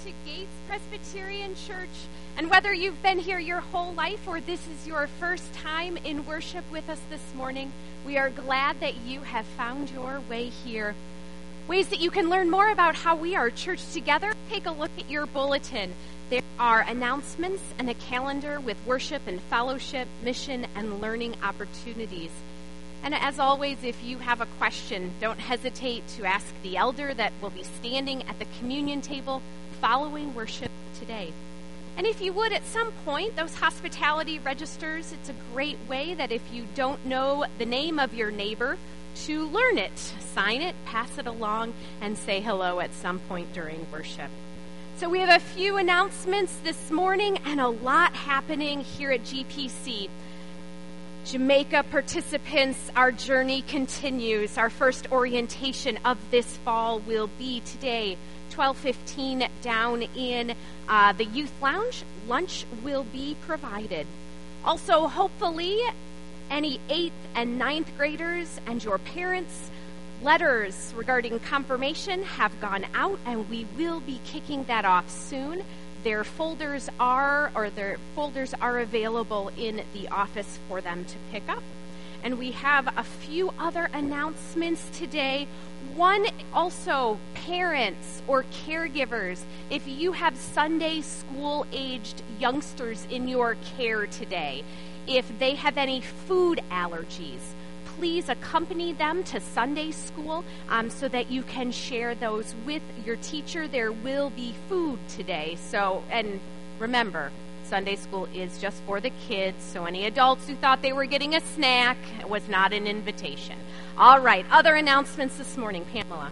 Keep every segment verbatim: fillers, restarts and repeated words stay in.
to Gates Presbyterian Church. And whether you've been here your whole life or this is your first time in worship with us this morning, we are glad that you have found your way here. Ways that you can learn more about how we are church together, take a look at your bulletin. There are announcements and a calendar with worship and fellowship, mission, and learning opportunities. And as always, if you have a question, don't hesitate to ask the elder that will be standing at the communion table following worship today. And if you would, at some point, those hospitality registers, it's a great way that if you don't know the name of your neighbor, to learn it, sign it, pass it along, and say hello at some point during worship. So we have a few announcements this morning and a lot happening here at G P C. Jamaica participants, our journey continues. Our first orientation of this fall will be today, twelve fifteen, down in uh, the youth lounge. Lunch will be provided. Also, hopefully, any eighth and ninth graders and your parents, letters regarding confirmation have gone out, and we will be kicking that off soon. Their folders are, or their folders are available in the office for them to pick up. And we have a few other announcements today. One, also, parents or caregivers, if you have Sunday school-aged youngsters in your care today, if they have any food allergies, please accompany them to Sunday school um, so that you can share those with your teacher. There will be food today. So, and remember, Sunday school is just for the kids, so any adults who thought they were getting a snack, it was not an invitation. All right, other announcements this morning. Pamela.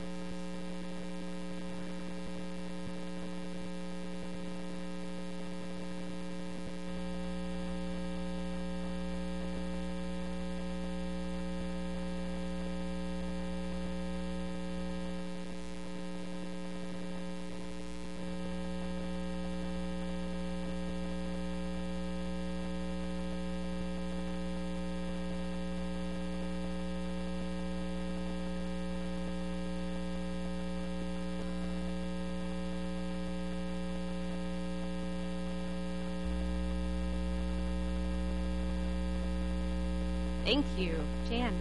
Thank you. Jan.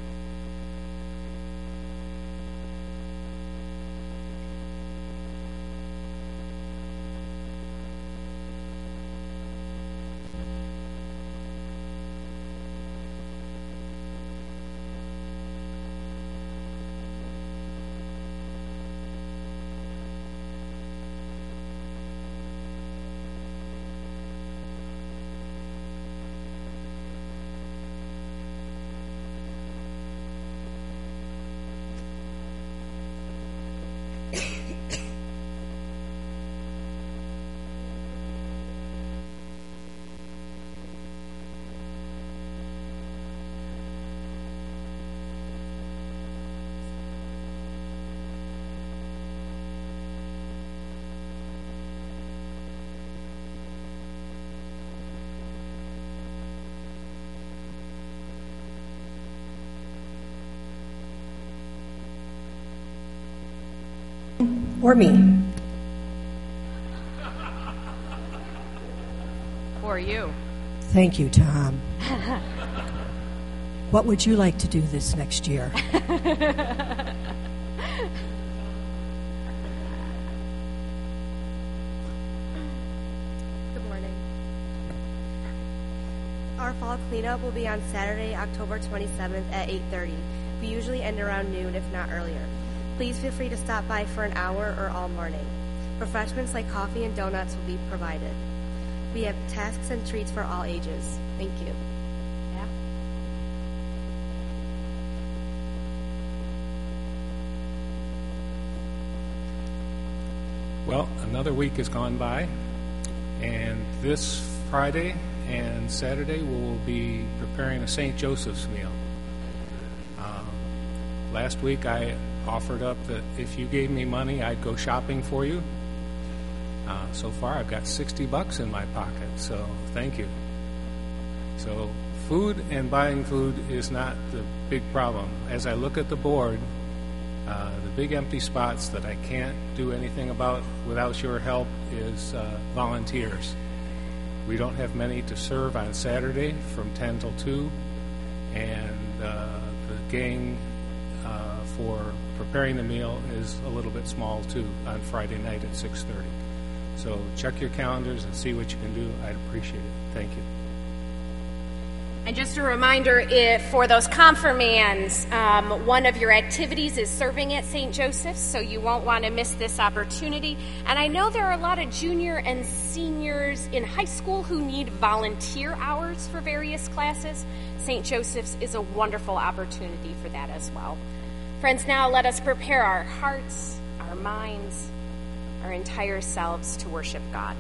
Or me. Or you. Thank you, Tom. What would you like to do this next year? Good morning. Our fall cleanup will be on Saturday, October twenty-seventh at eight thirty. We usually end around noon, if not earlier. Please feel free to stop by for an hour or all morning. Refreshments like coffee and donuts will be provided. We have tasks and treats for all ages. Thank you. Yeah. Well, another week has gone by, and this Friday and Saturday we will be preparing a Saint Joseph's meal. Um, last week I offered up that if you gave me money, I'd go shopping for you. Uh, so far, I've got sixty bucks in my pocket, so thank you. So food and buying food is not the big problem. As I look at the board, Uh, the big empty spots that I can't do anything about without your help is uh, volunteers. We don't have many to serve on Saturday from ten till two, and uh, the gang uh, for preparing the meal is a little bit small too on Friday night at six thirty. So check your calendars and see what you can do. I'd appreciate it. Thank you. And just a reminder, if for those confirmands, um, one of your activities is serving at Saint Joseph's, so you won't want to miss this opportunity. And I know there are a lot of junior and seniors in high school who need volunteer hours for various classes. Saint Joseph's is a wonderful opportunity for that as well. Friends, now let us prepare our hearts, our minds, our entire selves to worship God.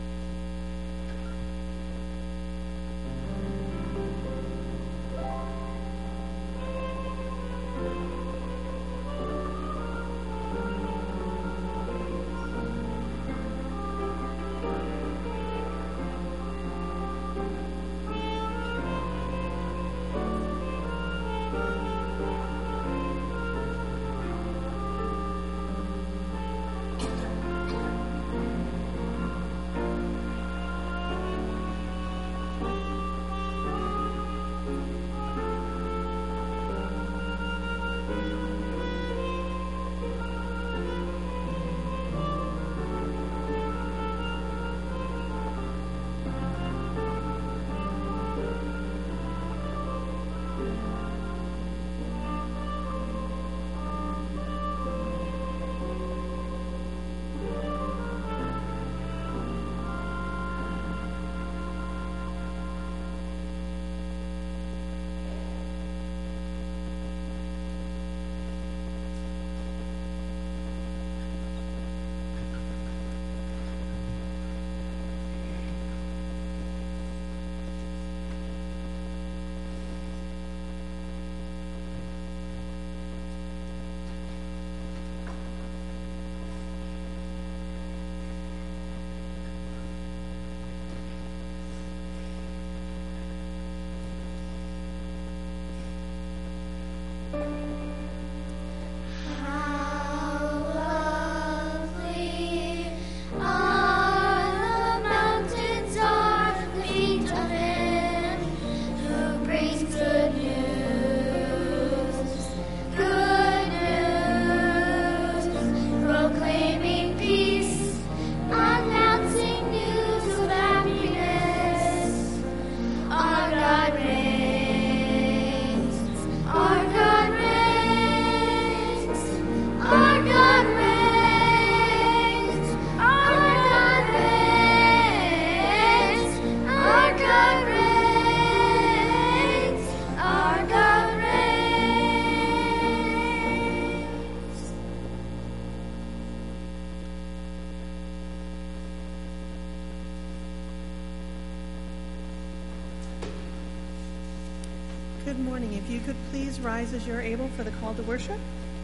Good morning. If you could please rise as you're able for the call to worship.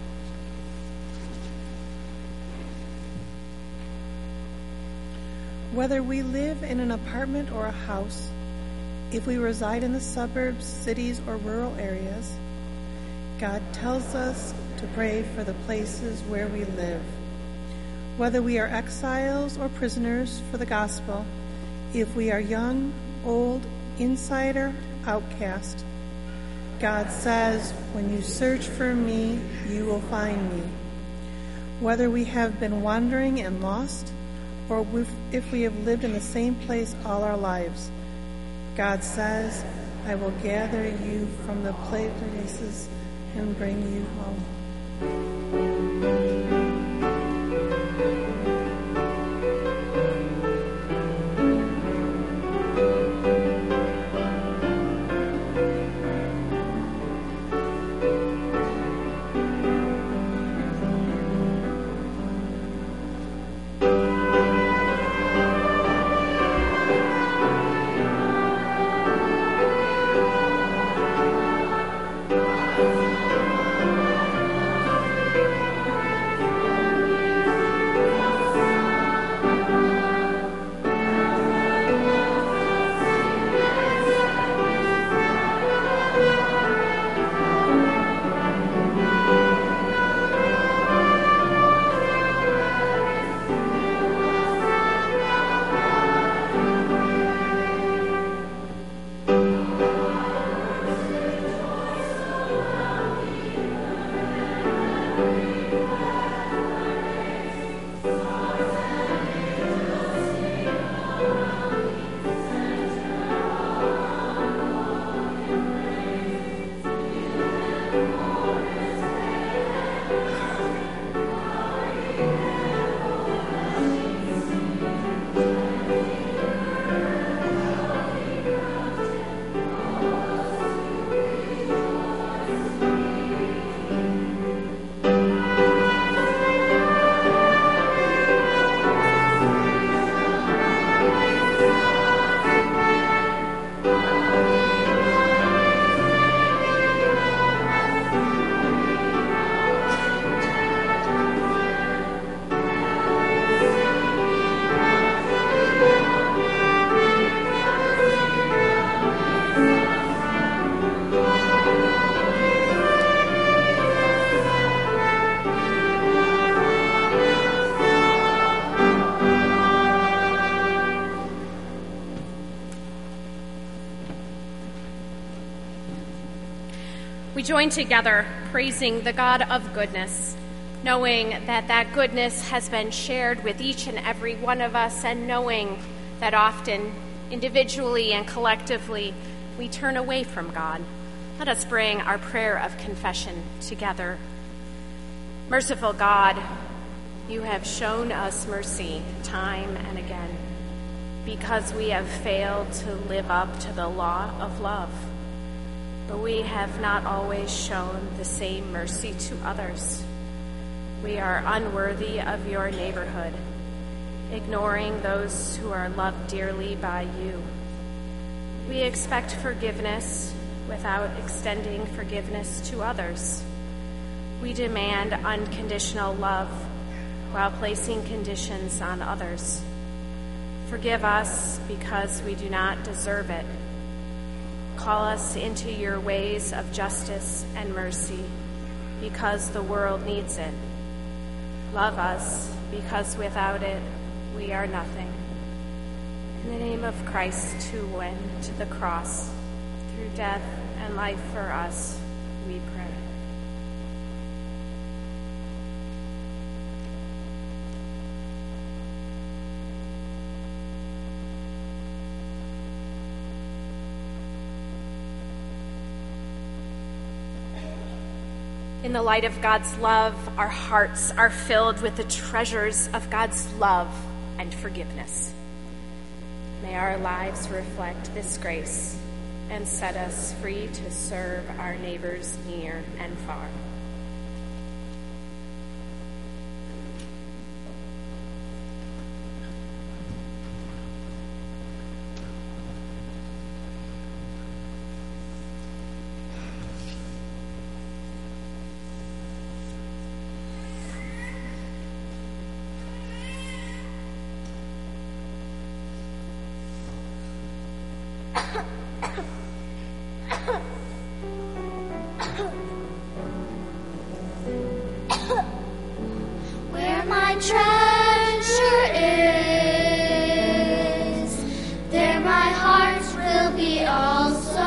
Whether we live in an apartment or a house, if we reside in the suburbs, cities, or rural areas, God tells us to pray for the places where we live. Whether we are exiles or prisoners for the gospel, if we are young, old, insider, outcast, God says, when you search for me, you will find me. Whether we have been wandering and lost, or if we have lived in the same place all our lives, God says, I will gather you from the places and bring you home. join together praising the God of goodness, knowing that that goodness has been shared with each and every one of us, and knowing that often, individually and collectively, we turn away from God. Let us bring our prayer of confession together. Merciful God, you have shown us mercy time and again because we have failed to live up to the law of love. But we have not always shown the same mercy to others. We are unworthy of your neighborhood, ignoring those who are loved dearly by you. We expect forgiveness without extending forgiveness to others. We demand unconditional love while placing conditions on others. Forgive us because we do not deserve it. Call us into your ways of justice and mercy because the world needs it. Love us because without it, we are nothing. In the name of Christ who went to the cross through death and life for us, we pray. In the light of God's love, our hearts are filled with the treasures of God's love and forgiveness. May our lives reflect this grace and set us free to serve our neighbors near and far. Where my treasure is, there my heart will be also.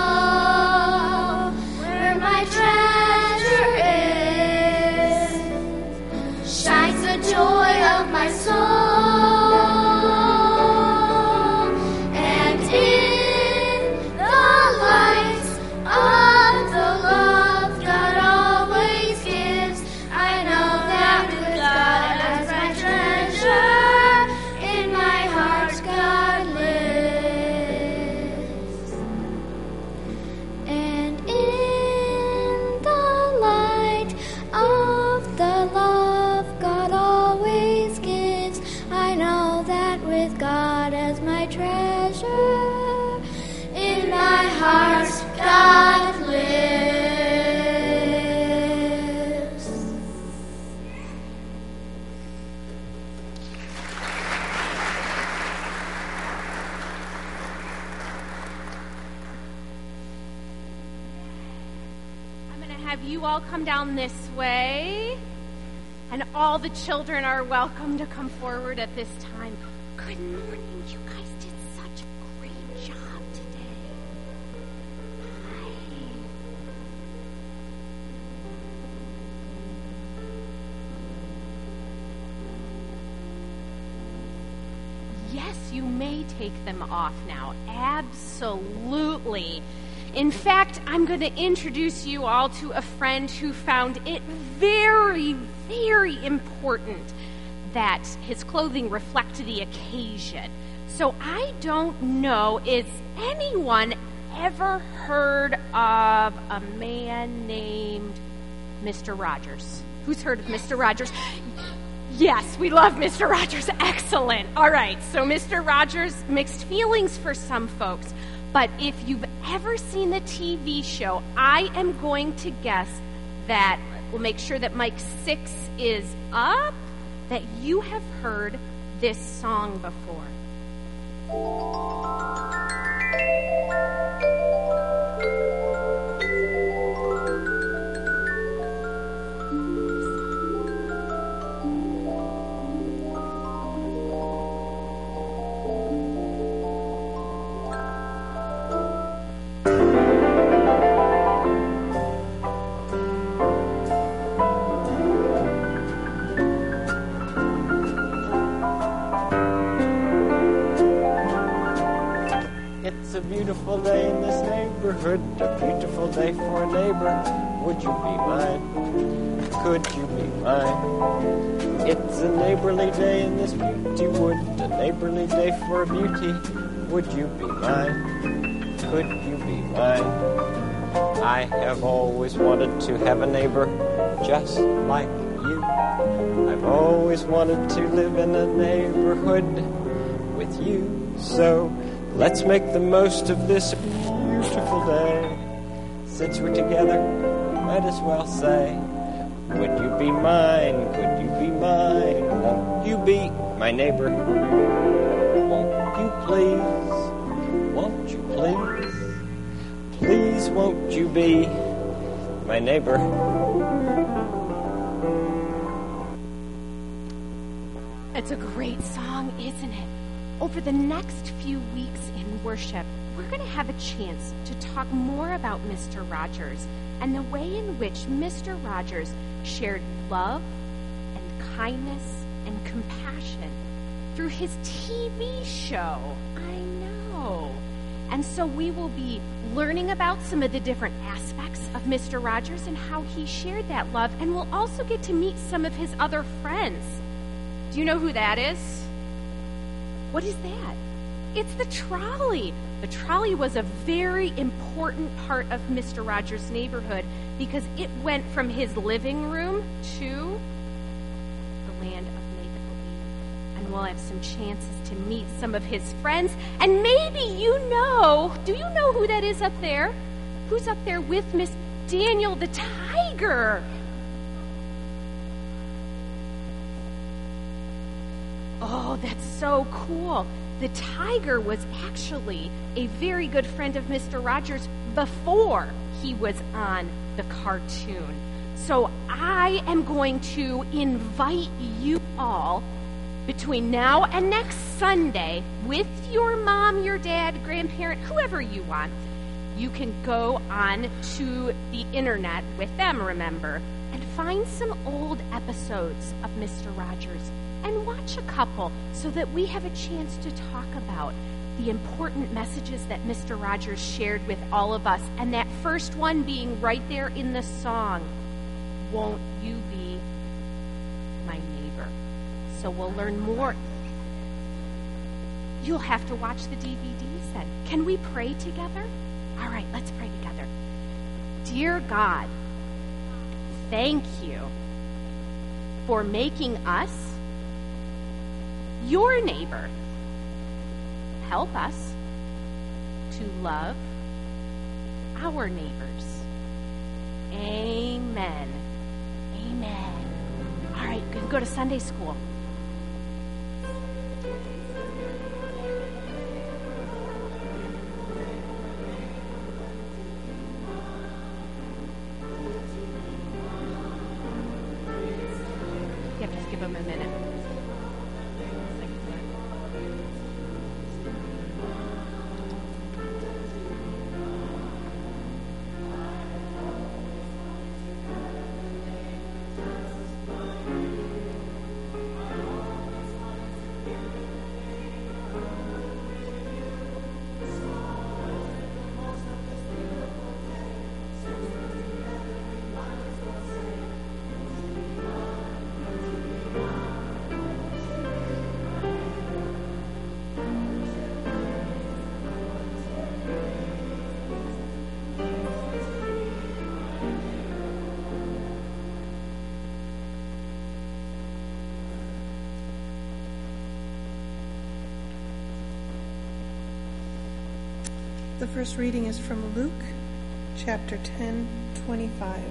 Where my treasure is, shines the joy of my soul. And in the light of the love God always gives, I know that with God as my treasure, in my heart God lives. And in the light of the love God always gives, I know that with God as my treasure, in my heart God lives. I'm going to have you all come down this way, and all the children are welcome to come forward at this time. Good morning. You guys did such a great job today. Hi. Yes, you may take them off now. Absolutely. In fact, I'm going to introduce you all to a friend who found it very, very important that his clothing reflect the occasion. So I don't know, is anyone ever heard of a man named Mister Rogers? Who's heard of Mister Rogers? Yes, we love Mister Rogers. Excellent. All right, so Mister Rogers, mixed feelings for some folks. But if you've ever seen the T V show, I am going to guess that, we'll make sure that mic six is up, that you have heard this song before. beautiful day in this neighborhood, a beautiful day for a neighbor. Would you be mine? Could you be mine? It's a neighborly day in this beauty wood, a neighborly day for a beauty. Would you be mine? Could you be mine? I have always wanted to have a neighbor just like you. I've always wanted to live in a neighborhood with you. So let's make the most of this beautiful day. Since we're together, might as well say, would you be mine? Could you be mine? Won't you be my neighbor? Won't you please? Won't you please? Please won't you be my neighbor? It's a great song, isn't it? Over the next few weeks in worship, we're going to have a chance to talk more about Mister Rogers and the way in which Mister Rogers shared love and kindness and compassion through his T V show. I know. And so we will be learning about some of the different aspects of Mister Rogers and how he shared that love, and we'll also get to meet some of his other friends. Do you know who that is? What is that? It's the trolley. The trolley was a very important part of Mister Rogers' neighborhood because it went from his living room to the land of make-believe. And we'll have some chances to meet some of his friends. And maybe you know, do you know who that is up there? Who's up there with Miss Daniel the tiger? Oh, that's so cool. The tiger was actually a very good friend of Mister Rogers before he was on the cartoon. So I am going to invite you all between now and next Sunday with your mom, your dad, grandparent, whoever you want. You can go on to the internet with them, remember, and find some old episodes of Mister Rogers and watch a couple so that we have a chance to talk about the important messages that Mister Rogers shared with all of us. And that first one being right there in the song, won't you be my neighbor? So we'll learn more. You'll have to watch the D V Ds then. Can we pray together? All right, let's pray together. Dear God, thank you for making us your neighbor. Help us to love our neighbors. Amen. Amen. All right, go, go to Sunday school. You have to just give them a minute. The first reading is from Luke chapter ten, twenty-five.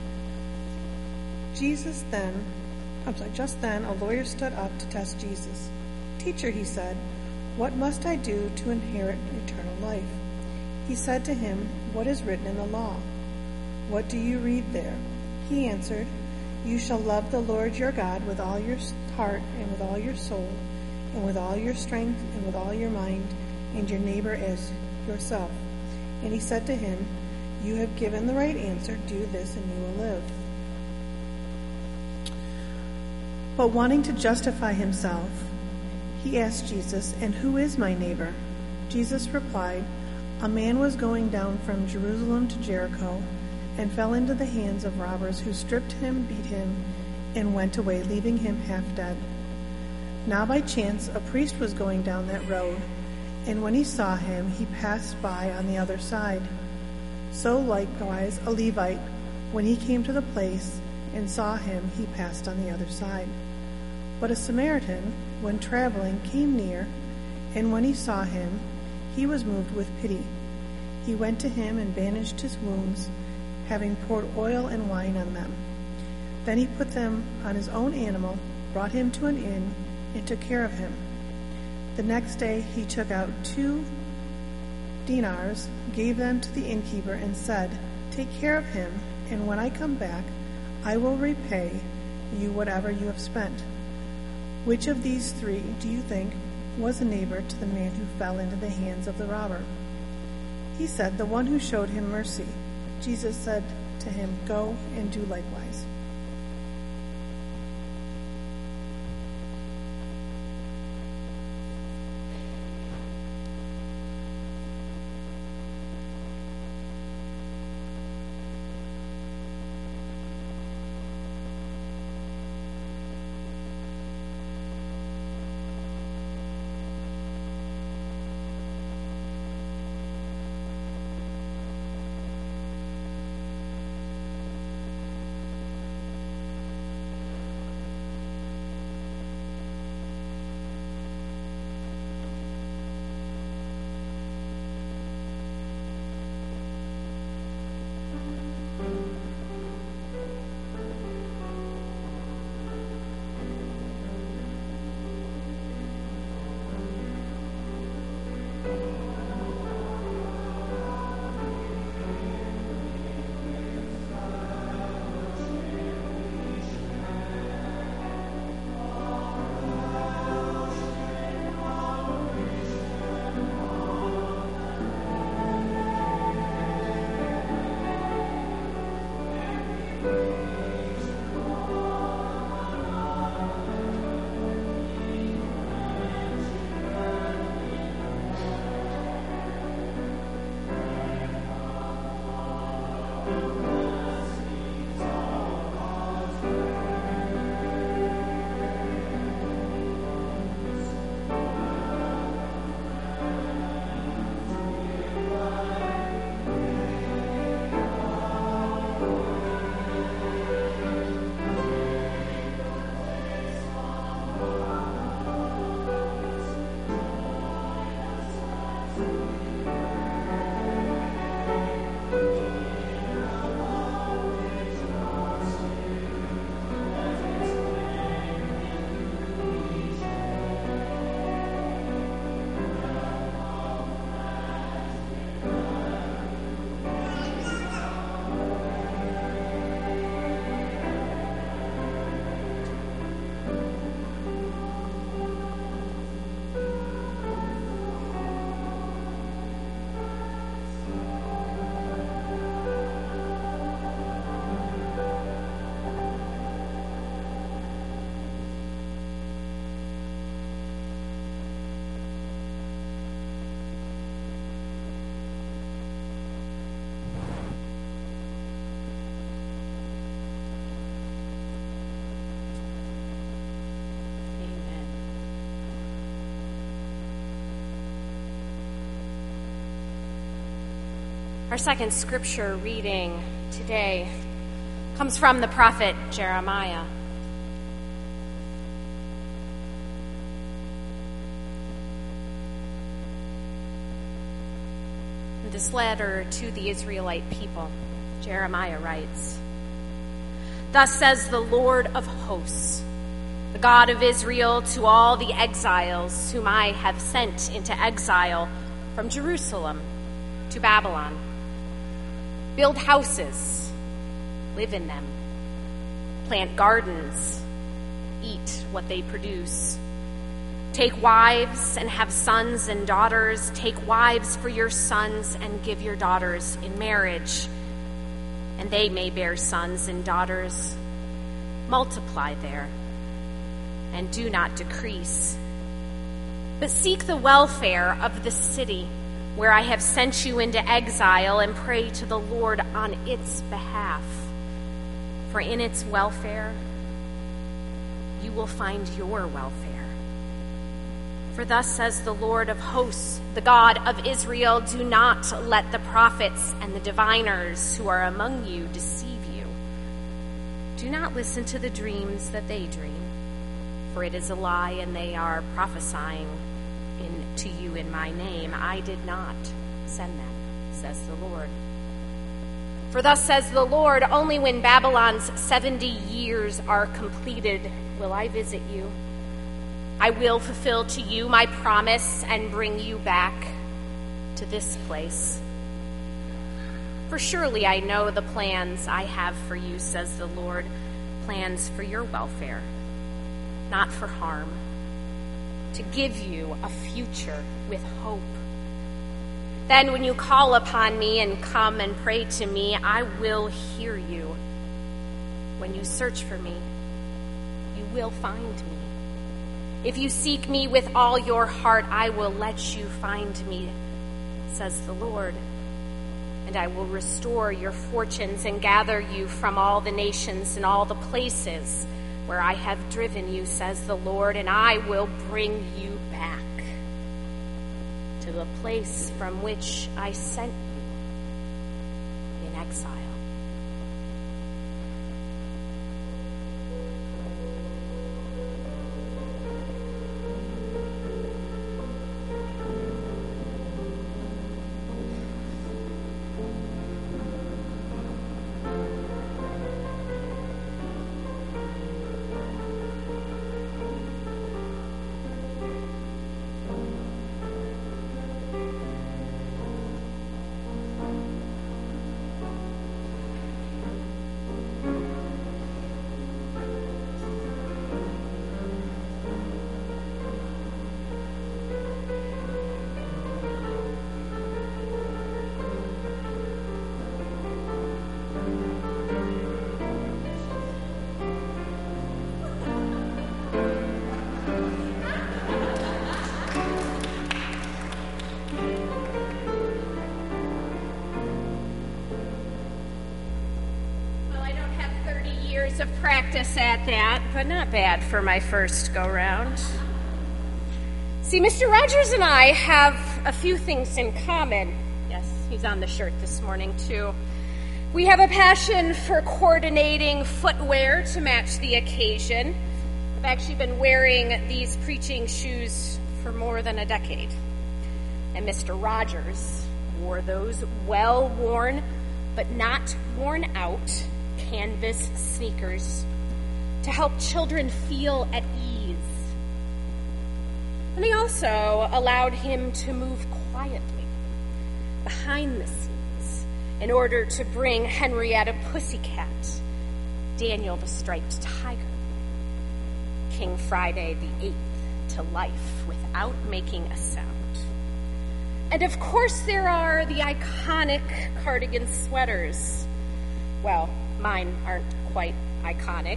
Jesus then, I'm sorry, just then a lawyer stood up to test Jesus. Teacher, he said, what must I do to inherit eternal life? He said to him, what is written in the law? What do you read there? He answered, you shall love the Lord your God with all your heart and with all your soul and with all your strength and with all your mind, and your neighbor as yourself. And he said to him, you have given the right answer. Do this and you will live. But wanting to justify himself, he asked Jesus, and who is my neighbor? Jesus replied, A man was going down from Jerusalem to Jericho and fell into the hands of robbers who stripped him, beat him, and went away, leaving him half dead. Now by chance a priest was going down that road, and when he saw him, he passed by on the other side. So likewise a Levite, when he came to the place and saw him, he passed on the other side. But a Samaritan, when traveling, came near, and when he saw him, he was moved with pity. He went to him and bandaged his wounds, having poured oil and wine on them. Then he put them on his own animal, brought him to an inn, and took care of him. The next day he took out two dinars, gave them to the innkeeper, and said, "Take care of him, and when I come back, I will repay you whatever you have spent." Which of these three, do you think, was a neighbor to the man who fell into the hands of the robber? He said, "The one who showed him mercy." Jesus said to him, "Go and do likewise." Our second scripture reading today comes from the prophet Jeremiah. In this letter to the Israelite people, Jeremiah writes, "Thus says the Lord of hosts, the God of Israel, to all the exiles whom I have sent into exile from Jerusalem to Babylon. Build houses, live in them. Plant gardens, eat what they produce. Take wives and have sons and daughters. Take wives for your sons and give your daughters in marriage, and they may bear sons and daughters. Multiply there, and do not decrease. But seek the welfare of the city where I have sent you into exile, and pray to the Lord on its behalf. For in its welfare, you will find your welfare. For thus says the Lord of hosts, the God of Israel, do not let the prophets and the diviners who are among you deceive you. Do not listen to the dreams that they dream, for it is a lie, and they are prophesying in, to you in my name. I did not send them, says the Lord. For thus says the Lord, only when Babylon's seventy years are completed will I visit you. I will fulfill to you my promise and bring you back to this place. For surely I know the plans I have for you, says the Lord, plans for your welfare, not for harm, to give you a future with hope. Then when you call upon me and come and pray to me, I will hear you. When you search for me, you will find me. If you seek me with all your heart, I will let you find me, says the Lord. And I will restore your fortunes and gather you from all the nations and all the places where I have driven you, says the Lord, and I will bring you back to the place from which I sent you in exile. Of practice at that, but not bad for my first go-round. See, Mister Rogers and I have a few things in common. Yes, he's on the shirt this morning, too. We have a passion for coordinating footwear to match the occasion. I've actually been wearing these preaching shoes for more than a decade. And Mister Rogers wore those well-worn, but not worn out canvas sneakers to help children feel at ease. And he also allowed him to move quietly behind the scenes in order to bring Henrietta Pussycat, Daniel the Striped Tiger, King Friday the eighth to life without making a sound. And of course there are the iconic cardigan sweaters. Well, mine aren't quite iconic.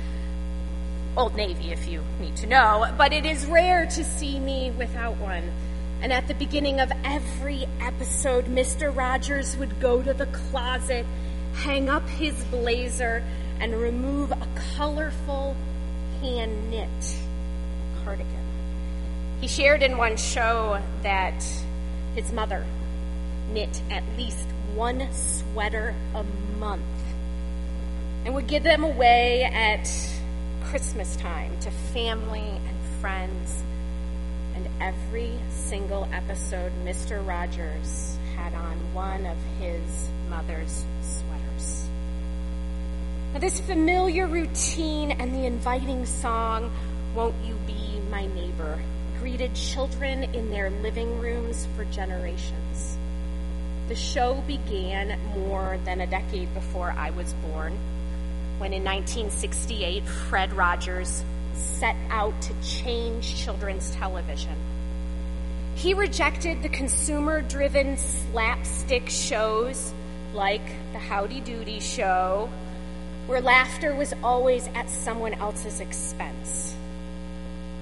Old Navy, if you need to know, but it is rare to see me without one. And at the beginning of every episode, Mister Rogers would go to the closet, hang up his blazer, and remove a colorful hand-knit cardigan. He shared in one show that his mother knit at least one sweater a month and would give them away at Christmas time to family and friends. And every single episode, Mister Rogers had on one of his mother's sweaters. Now, this familiar routine and the inviting song, "Won't You Be My Neighbor," greeted children in their living rooms for generations. The show began more than a decade before I was born, when in nineteen sixty-eight, Fred Rogers set out to change children's television. He rejected the consumer-driven slapstick shows like the Howdy Doody Show, where laughter was always at someone else's expense.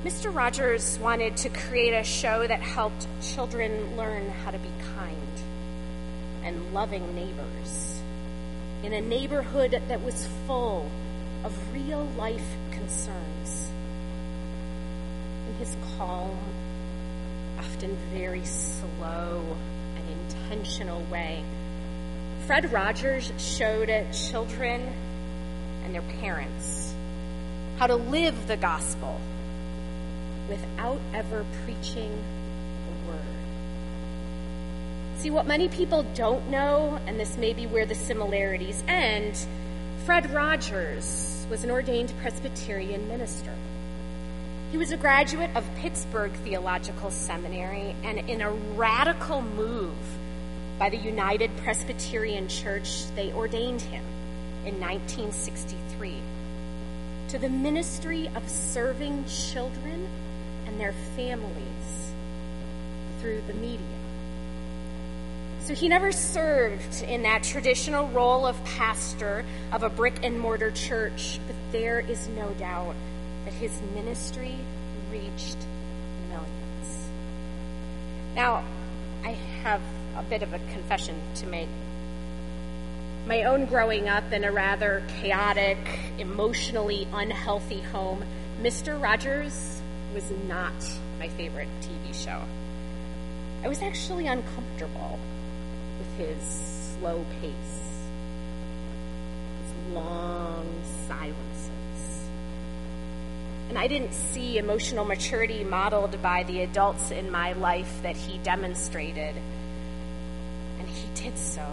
Mister Rogers wanted to create a show that helped children learn how to be kind and loving neighbors in a neighborhood that was full of real-life concerns. In his calm, often very slow and intentional way, Fred Rogers showed children and their parents how to live the gospel without ever preaching a word. See, what many people don't know, and this may be where the similarities end, Fred Rogers was an ordained Presbyterian minister. He was a graduate of Pittsburgh Theological Seminary, and in a radical move by the United Presbyterian Church, they ordained him in nineteen sixty-three to the ministry of serving children and their families through the media. So he never served in that traditional role of pastor of a brick and mortar church, but there is no doubt that his ministry reached millions. Now, I have a bit of a confession to make. My own growing up in a rather chaotic, emotionally unhealthy home, Mister Rogers was not my favorite T V show. I was actually uncomfortable with his slow pace, his long silences. And I didn't see emotional maturity modeled by the adults in my life that he demonstrated. And he did so,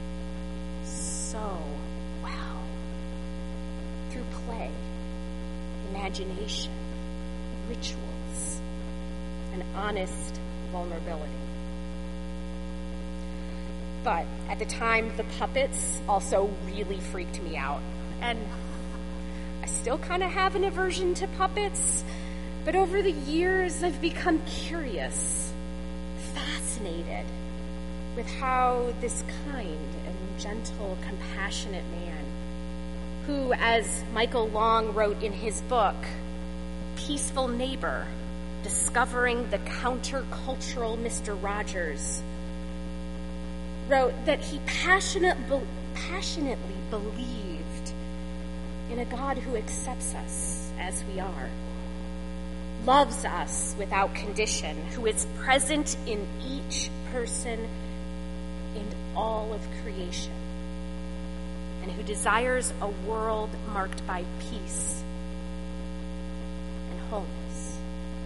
so well. Through play, imagination, rituals, and honest vulnerability. But at the time, the puppets also really freaked me out. And I still kind of have an aversion to puppets, but over the years, I've become curious, fascinated with how this kind and gentle, compassionate man, who, as Michael Long wrote in his book, Peaceful Neighbor, Discovering the Countercultural Mister Rogers, wrote that he passionate, be, passionately believed in a God who accepts us as we are, loves us without condition, who is present in each person and all of creation, and who desires a world marked by peace and wholeness.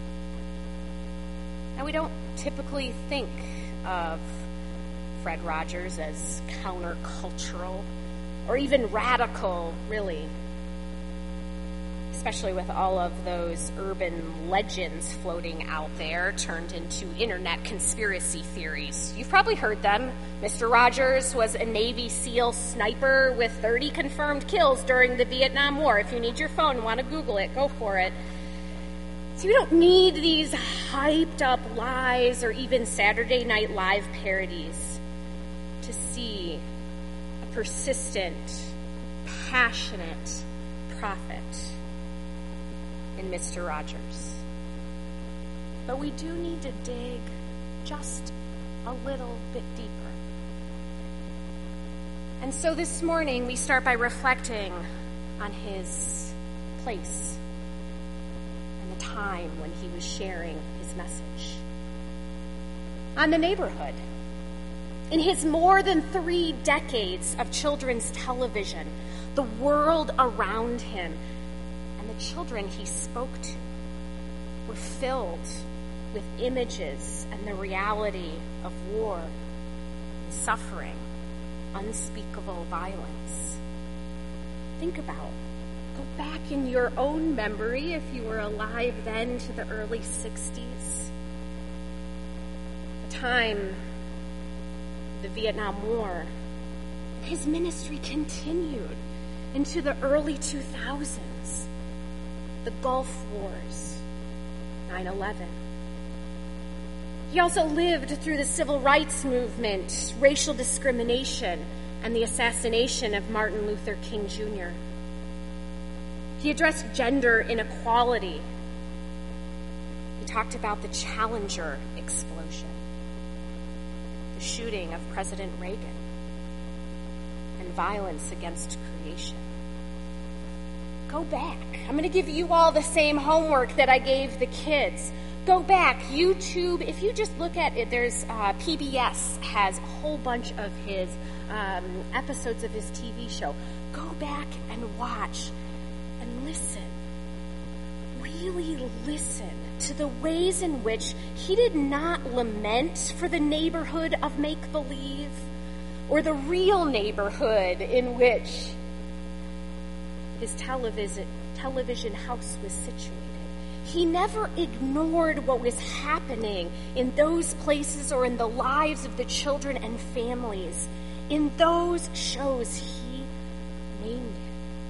Now, we don't typically think of Fred Rogers as countercultural or even radical, really, especially with all of those urban legends floating out there turned into internet conspiracy theories. You've probably heard them. Mister Rogers was a Navy SEAL sniper with thirty confirmed kills during the Vietnam War. If you need your phone and want to Google it, go for it. So you don't need these hyped up lies or even Saturday Night Live parodies to see a persistent, passionate prophet in Mister Rogers. But we do need to dig just a little bit deeper. And so this morning we start by reflecting on his place and the time when he was sharing his message. On the neighborhood. In his more than three decades of children's television, the world around him and the children he spoke to were filled with images and the reality of war, suffering, unspeakable violence. Think about, go back in your own memory, if you were alive then, to the early sixties. The time the Vietnam War. His ministry continued into the early two thousands. The Gulf Wars, nine eleven. He also lived through the civil rights movement, racial discrimination, and the assassination of Martin Luther King Junior He addressed gender inequality He talked about the Challenger explosion, the shooting of President Reagan, and violence against creation. Go back. I'm going to give you all the same homework that I gave the kids. Go back. YouTube, if you just look at it, there's uh, P B S has a whole bunch of his um, episodes of his T V show. Go back and watch and listen. Really listen to the ways in which he did not lament for the neighborhood of make-believe or the real neighborhood in which his television, television house was situated. He never ignored what was happening in those places or in the lives of the children and families. In those shows, he named it.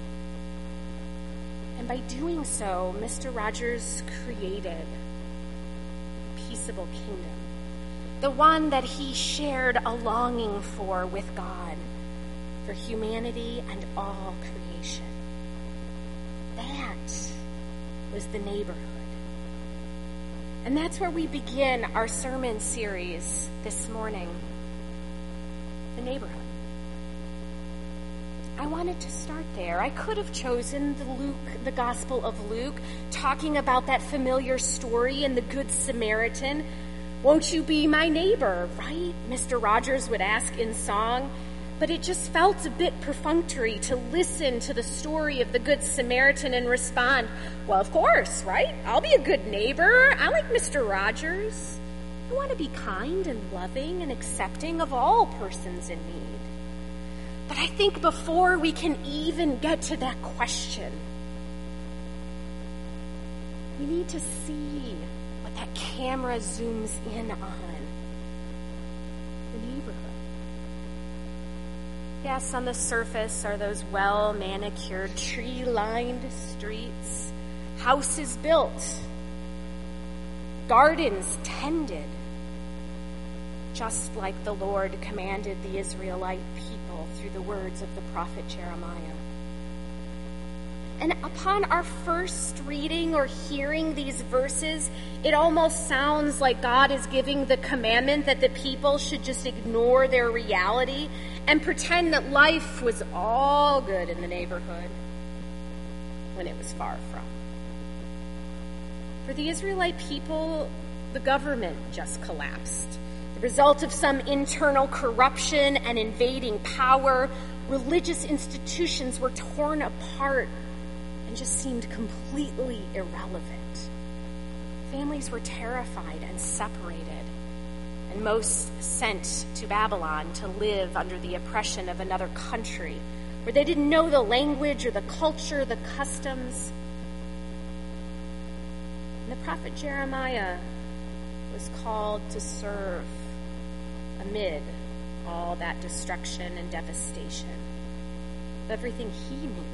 And by doing so, Mister Rogers created a peaceable kingdom, the one that he shared a longing for with God, for humanity and all creation. That was the neighborhood. And that's where we begin our sermon series this morning, the neighborhood. I wanted to start there. I could have chosen the Luke, the Gospel of Luke, talking about that familiar story in the Good Samaritan. Won't you be my neighbor, right? Mister Rogers would ask in song. But it just felt a bit perfunctory to listen to the story of the Good Samaritan and respond, well, of course, right? I'll be a good neighbor. I like Mister Rogers. I want to be kind and loving and accepting of all persons in need. But I think before we can even get to that question, we need to see what that camera zooms in on. The neighborhood. Yes, on the surface are those well-manicured, tree-lined streets, houses built, gardens tended, just like the Lord commanded the Israelite people through the words of the prophet Jeremiah. And upon our first reading or hearing these verses, it almost sounds like God is giving the commandment that the people should just ignore their reality and pretend that life was all good in the neighborhood when it was far from. For the Israelite people, the government just collapsed. The result of some internal corruption and invading power, religious institutions were torn apart and just seemed completely irrelevant. Families were terrified and separated, and most sent to Babylon to live under the oppression of another country where they didn't know the language or the culture, the customs. And the prophet Jeremiah was called to serve amid all that destruction and devastation of everything he knew.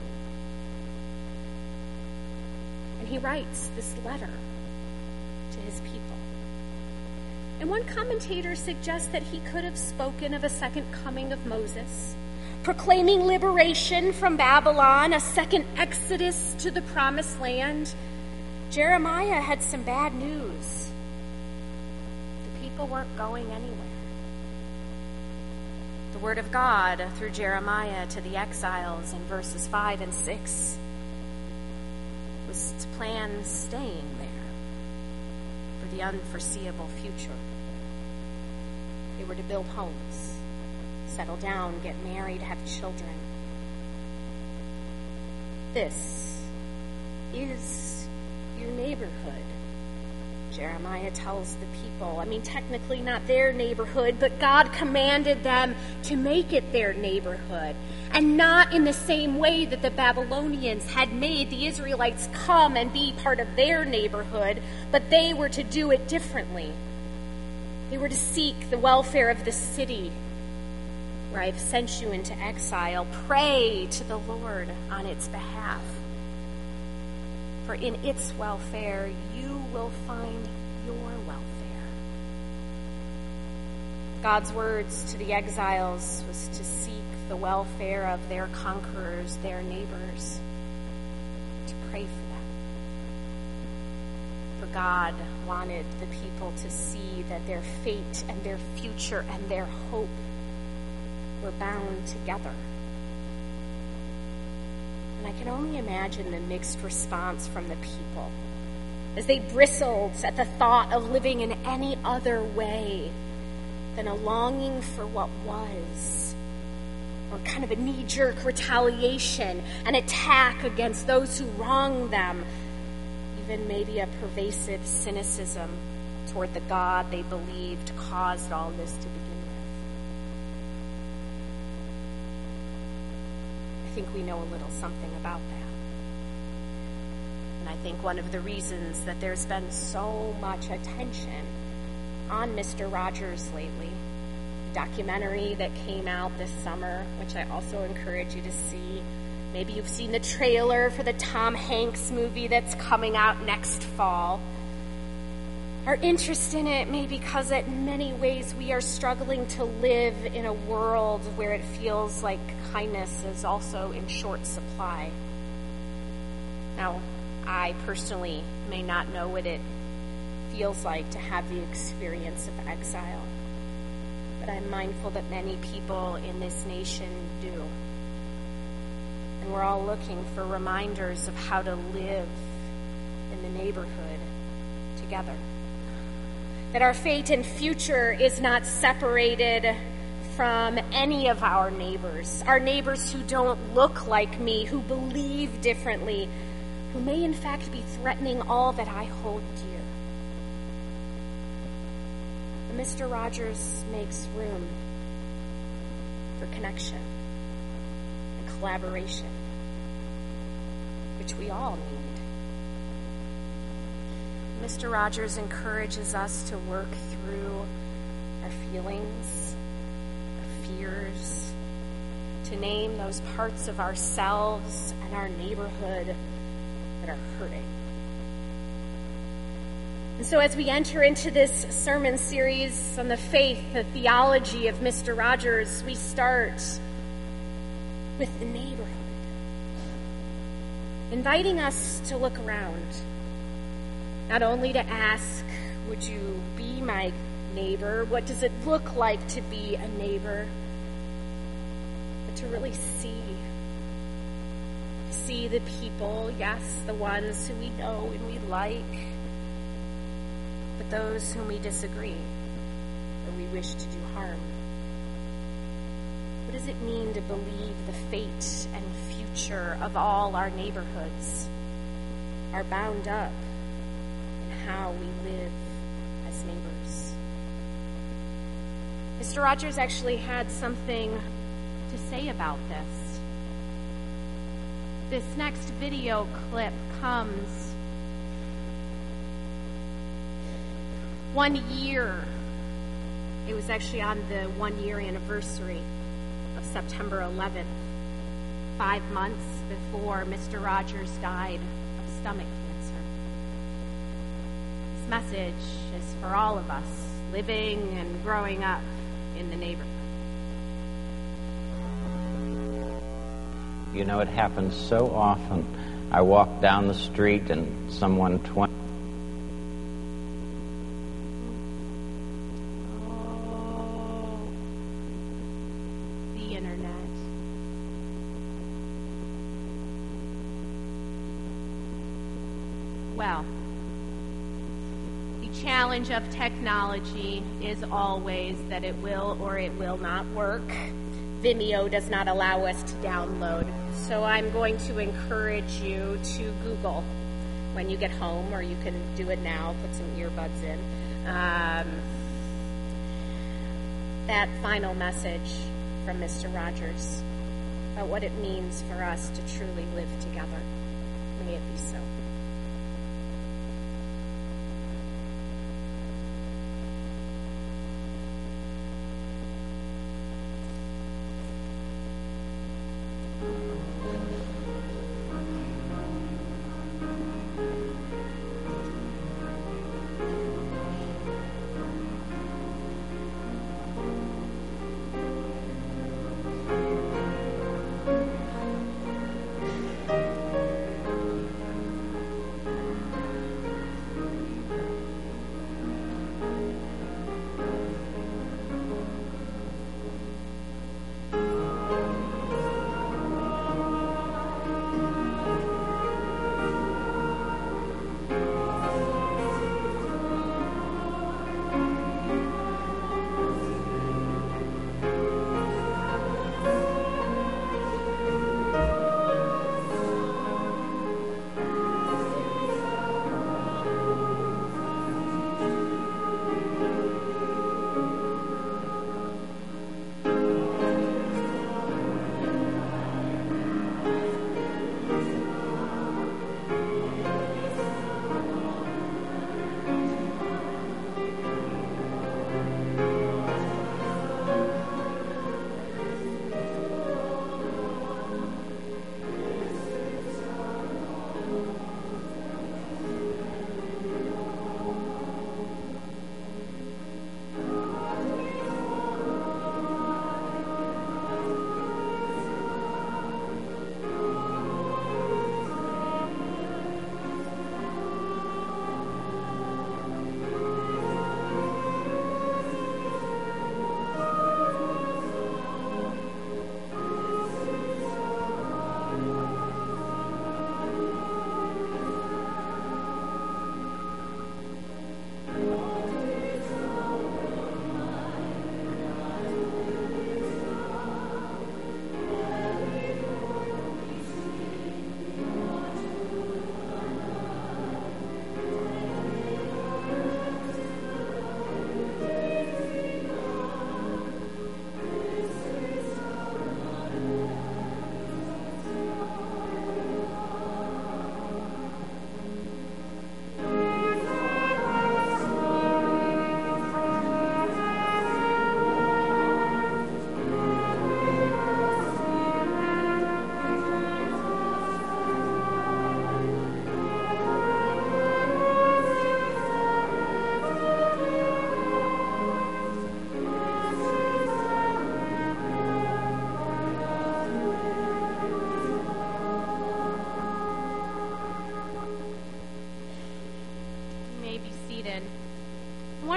And he writes this letter to his people. And one commentator suggests that he could have spoken of a second coming of Moses, proclaiming liberation from Babylon, a second exodus to the promised land. Jeremiah had some bad news. The people weren't going anywhere. The word of God through Jeremiah to the exiles in verses five and six was to plan staying there for the unforeseeable future. They were to build homes, settle down, get married, have children. This is your neighborhood, Jeremiah tells the people. I mean, technically not their neighborhood, but God commanded them to make it their neighborhood. And not in the same way that the Babylonians had made the Israelites come and be part of their neighborhood, but they were to do it differently. They were to seek the welfare of the city where I've sent you into exile. Pray to the Lord on its behalf. For in its welfare, you will find your welfare. God's words to the exiles was to seek the welfare of their conquerors, their neighbors, to pray for them. For God wanted the people to see that their fate and their future and their hope were bound together. And I can only imagine the mixed response from the people as they bristled at the thought of living in any other way than a longing for what was, or kind of a knee-jerk retaliation, an attack against those who wronged them, even maybe a pervasive cynicism toward the God they believed caused all this to begin with. I think we know a little something about that. And I think one of the reasons that there's been so much attention on Mister Rogers lately, a documentary that came out this summer, which I also encourage you to see. Maybe you've seen the trailer for the Tom Hanks movie that's coming out next fall. Our interest in it may be because in many ways we are struggling to live in a world where it feels like kindness is also in short supply. Now, I personally may not know what it feels like to have the experience of exile, but I'm mindful that many people in this nation do. And we're all looking for reminders of how to live in the neighborhood together. That our fate and future is not separated from any of our neighbors, our neighbors who don't look like me, who believe differently, who may in fact be threatening all that I hold dear. But Mister Rogers makes room for connection and collaboration, which we all need. Mister Rogers encourages us to work through our feelings, our fears, to name those parts of ourselves and our neighborhood that are hurting. And so as we enter into this sermon series on the faith, the theology of Mister Rogers, we start with the neighborhood, inviting us to look around, not only to ask, would you be my neighbor? What does it look like to be a neighbor? But to really see. See the people, yes, the ones who we know and we like, but those whom we disagree or we wish to do harm. What does it mean to believe the fate and future of all our neighborhoods are bound up in how we live as neighbors? Mister Rogers actually had something to say about this. This next video clip comes one year. It was actually on the one-year anniversary of September eleventh, five months before Mister Rogers died of stomach cancer. This message is for all of us living and growing up in the neighborhood. You know, it happens so often. I walk down the street and someone twenty. Oh, the internet. Well, the challenge of technology is always that it will or it will not work. Vimeo does not allow us to download. So I'm going to encourage you to Google when you get home, or you can do it now, put some earbuds in. Um, that final message from Mister Rogers about what it means for us to truly live together. May it be so.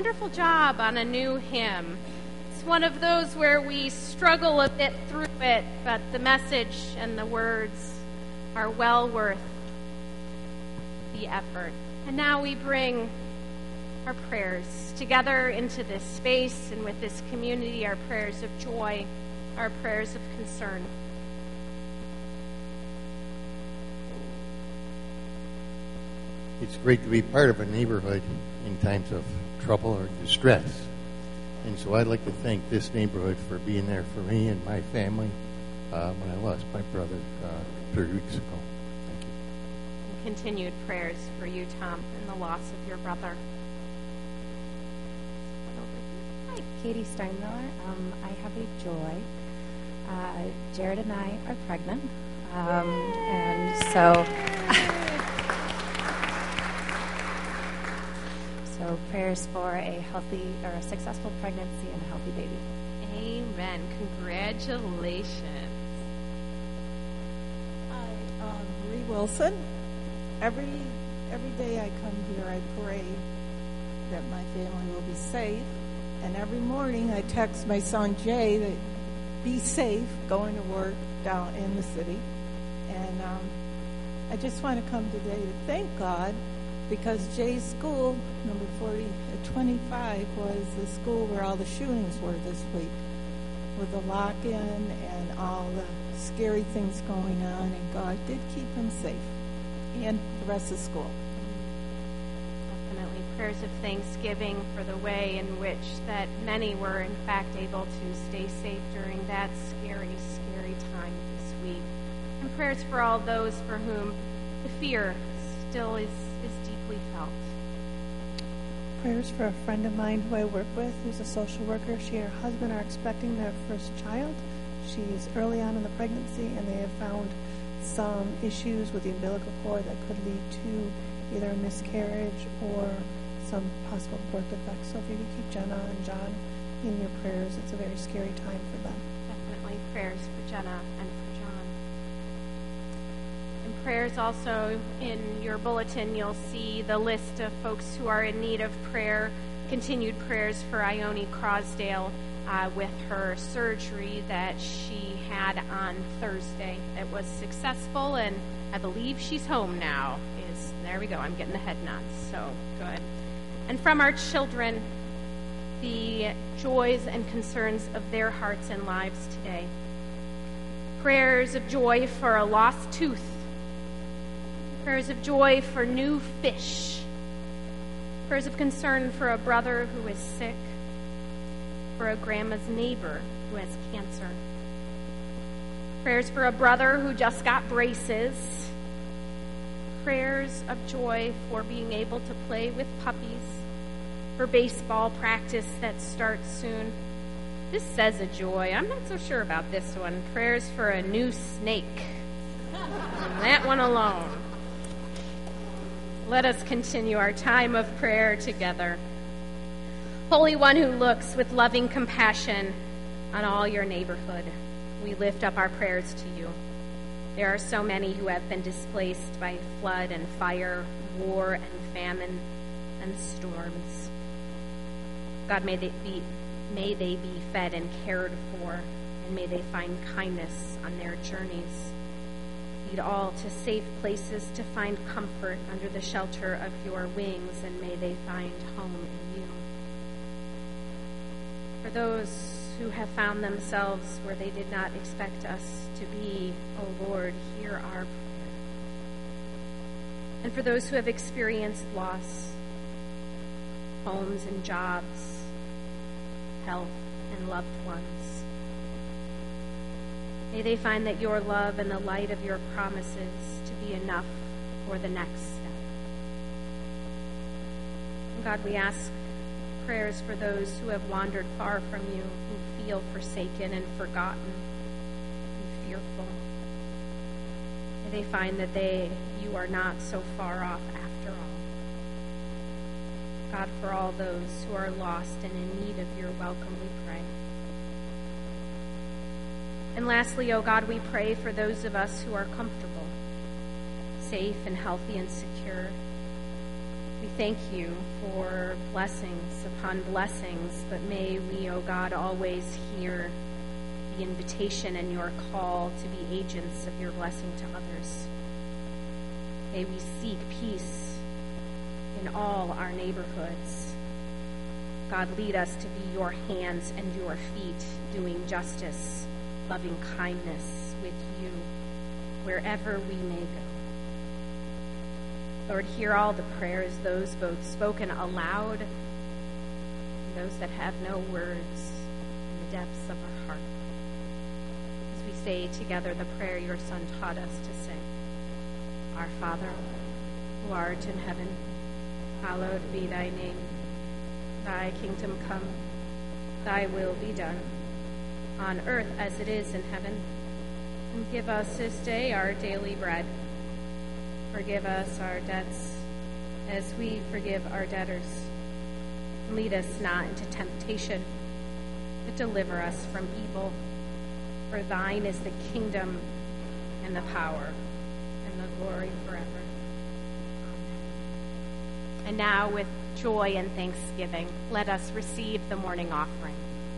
wonderful job on a new hymn. It's one of those where we struggle a bit through it, but the message and the words are well worth the effort. And now we bring our prayers together into this space and with this community, our prayers of joy, our prayers of concern. It's great to be part of a neighborhood in times of trouble or distress. And so I'd like to thank this neighborhood for being there for me and my family uh, when I lost my brother uh, three weeks ago. Thank you. And continued prayers for you, Tom, and the loss of your brother. Hi, Katie Steinmiller. Um, I have a joy. Uh, Jared and I are pregnant. Um, and so... So prayers for a healthy or a successful pregnancy and a healthy baby. Amen. Congratulations. Hi, um, Marie Wilson. Every every day I come here, I pray that my family will be safe. And every morning I text my son Jay that be safe going to work down in the city. And um, I just want to come today to thank God, because Jay's school, number forty, twenty-five, was the school where all the shootings were this week, with the lock-in and all the scary things going on, and God did keep him safe, and the rest of school. Definitely prayers of thanksgiving for the way in which that many were, in fact, able to stay safe during that scary, scary time this week. And prayers for all those for whom the fear still is is deeply felt. Prayers for a friend of mine who I work with who's a social worker. She and her husband are expecting their first child. She's early on in the pregnancy, and they have found some issues with the umbilical cord that could lead to either a miscarriage or some possible birth defects. So if you could keep Jenna and John in your prayers, it's a very scary time for them. Definitely prayers for Jenna and for John. And prayers also in your bulletin, you'll see the list of folks who are in need of prayer. Continued prayers for Ione Crosdale uh, with her surgery that she had on Thursday. It was successful, and I believe she's home now. Is there we go. I'm getting the head nods. So good. And from our children, the joys and concerns of their hearts and lives today. Prayers of joy for a lost tooth. Prayers of joy for new fish. Prayers of concern for a brother who is sick. For a grandma's neighbor who has cancer. Prayers for a brother who just got braces. Prayers of joy for being able to play with puppies. For baseball practice that starts soon. This says a joy. I'm not so sure about this one. Prayers for a new snake. And that one alone. Let us continue our time of prayer together. Holy One who looks with loving compassion on all your neighborhood, we lift up our prayers to you. There are so many who have been displaced by flood and fire, war and famine and storms. God, may they be, may they be fed and cared for, and may they find kindness on their journeys. Lead all to safe places to find comfort under the shelter of your wings, and may they find home in you. For those who have found themselves where they did not expect us to be, O Lord, hear our prayer. And for those who have experienced loss, homes and jobs, health and loved ones, may they find that your love and the light of your promises to be enough for the next step. And God, we ask prayers for those who have wandered far from you, who feel forsaken and forgotten and fearful. May they find that they, you are not so far off after all. God, for all those who are lost and in need of your welcome, we pray. And lastly, O God, we pray for those of us who are comfortable, safe and healthy and secure. We thank you for blessings upon blessings, but may we, O God, always hear the invitation and your call to be agents of your blessing to others. May we seek peace in all our neighborhoods. God, lead us to be your hands and your feet, doing justice, loving kindness with you wherever we may go. Lord, hear all the prayers, those both spoken aloud and those that have no words in the depths of our heart. As we say together the prayer your Son taught us to say. Our Father, who art in heaven, hallowed be thy name. Thy kingdom come, thy will be done, on earth as it is in heaven. And give us this day our daily bread. Forgive us our debts, as we forgive our debtors. And lead us not into temptation, but deliver us from evil. For thine is the kingdom and the power and the glory forever. Amen. And now, with joy and thanksgiving, let us receive the morning offering.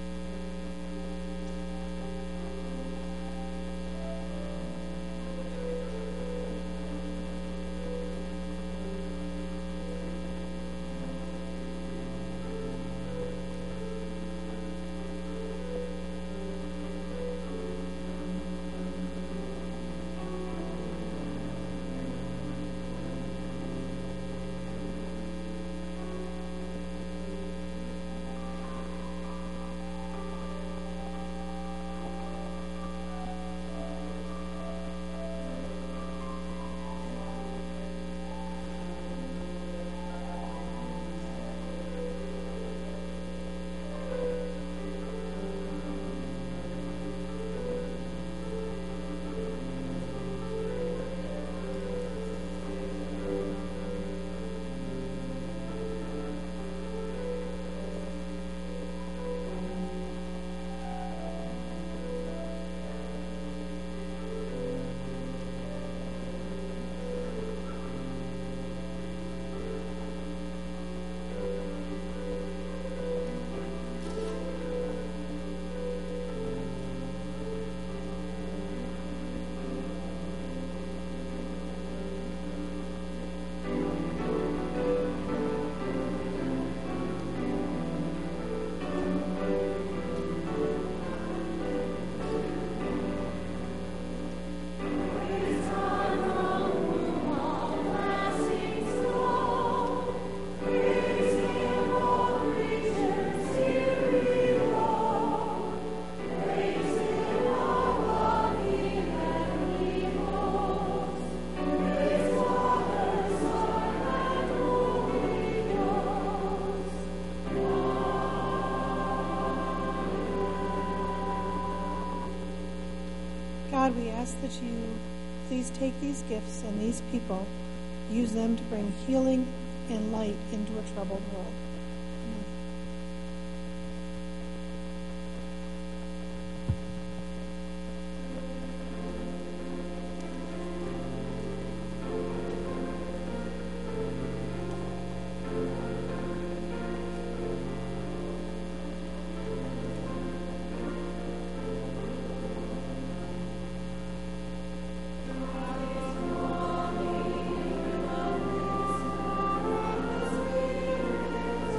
God, we ask that you please take these gifts and these people, use them to bring healing and light into a troubled world. Amen. Thank you.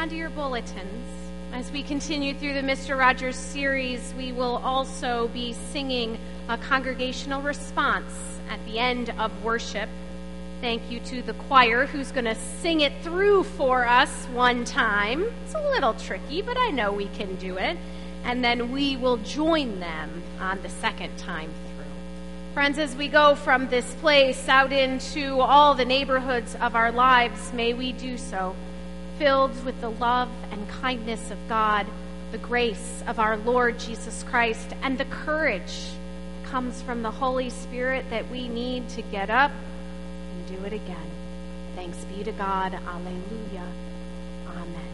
on to your bulletins. As we continue through the Mister Rogers series, we will also be singing a congregational response at the end of worship. Thank you to the choir who's going to sing it through for us one time. It's a little tricky, but I know we can do it. And then we will join them on the second time through. Friends, as we go from this place out into all the neighborhoods of our lives, may we do so filled with the love and kindness of God, the grace of our Lord Jesus Christ, and the courage that comes from the Holy Spirit that we need to get up and do it again. Thanks be to God. Alleluia. Amen.